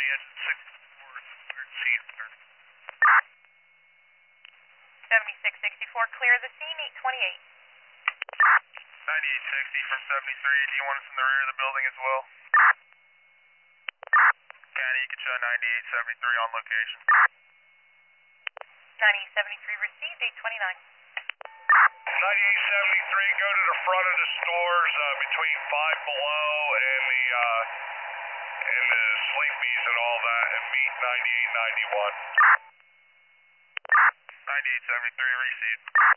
engine 64, scene clear. 7664, clear the scene, 828. 9860 from 73, do you want us in the rear of the building as well? County, you can show 9873 on location. 9873 received, 829. 9873, go to the front of the stores between Five Below and the Sleepies and all that, and meet 9891. 9873 received.